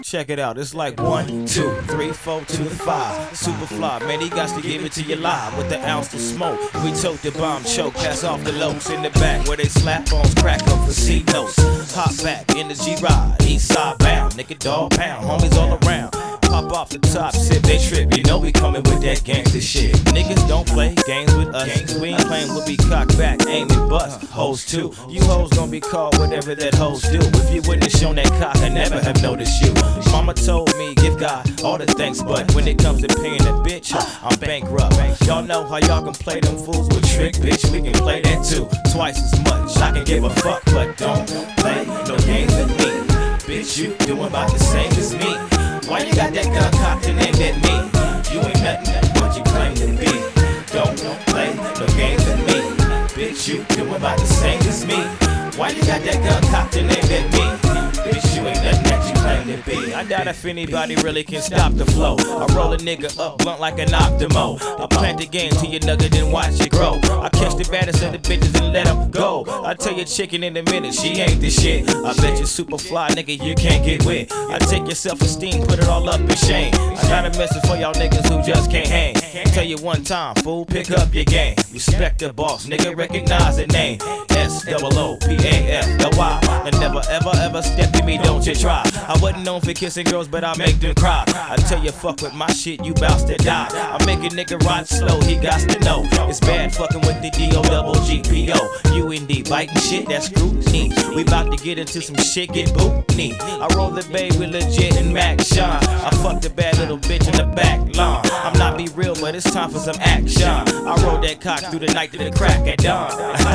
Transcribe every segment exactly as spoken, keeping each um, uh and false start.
Check it out, it's like one, two, three, four to the five. Super fly, man, he got to give it to you live with the ounce of smoke. We tote the bomb, choke, pass off the locs in the back where they slap bones, crack up for C notes. Hop back in the G-Ride, east side bound, nigga dog pound, homies all around. Pop off the top, sip, they trip. You know we coming with that gangsta shit. Niggas don't play games with us. We ain't playing, we'll be cocked back, aim and bust. Hoes too. You hoes gonna be called whatever that hoes do. If you wouldn't have shown that cock, I never have noticed you. Mama told me, give God all the thanks, but when it comes to paying a bitch, I'm bankrupt. Y'all know how y'all can play them fools with trick, bitch. We can play that too, twice as much. I can give a fuck, but don't play no games with me. Bitch, you doing about the same as me. Why you got that gun cocked and aimed at me? You ain't nothing but you claim to be. Don't play no games with me. Bitch, you doing about the same as me. Why you got that gun cocked and aimed at me? Bitch, you ain't nothing that you claim to be. I doubt if anybody really can stop the flow. I roll a nigga up blunt like an Optimo. I plant the game till you nugget and watch it grow. I catch the baddest of the bitches and let them go. I tell your chicken in a minute, she ain't the shit. I bet you super fly, nigga, you can't get wet. I take your self-esteem, put it all up in shame. I got a message for y'all niggas who just can't hang. Tell you one time, fool, pick up your game. Respect the boss, nigga, recognize the name. S O O P A F L Y. And never ever ever step to me, don't you try. I wasn't known for kissing girls, but I make them cry. I tell you, fuck with my shit, you bout to die. I make a nigga ride slow, he got to know. It's bad fucking with the D O double G P O. U N D, biting shit, that's scrutiny. We bout to get into some shit, get bootney. I roll the bay with legit and Mac Shine. I fuck the bad little bitch in the back lawn. I'm not be real, but it's time for some action. I roll that cock through the night to the crack at dawn.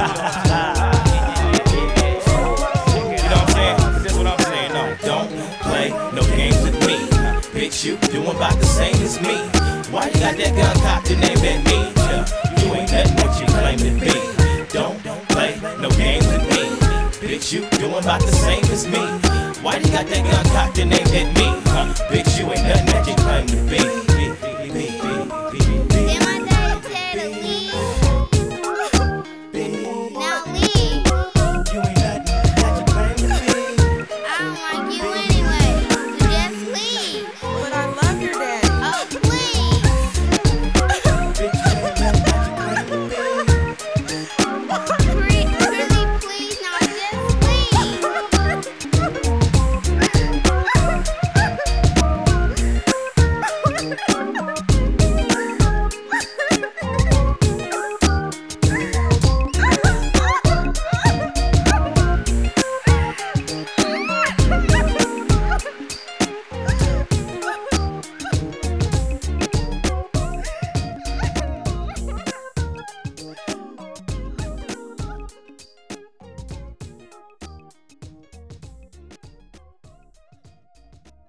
You know what I'm saying? That's what I'm saying. No, don't play no games with me. Bitch, you doing about the same as me. Why you got that gun cocked and aimed at me? Yeah, you ain't nothing what you claim to be. Don't play no games with me. Bitch, you doing about the same as me. Why you got that gun cocked and aimed at me? Huh? Bitch, you ain't nothing that you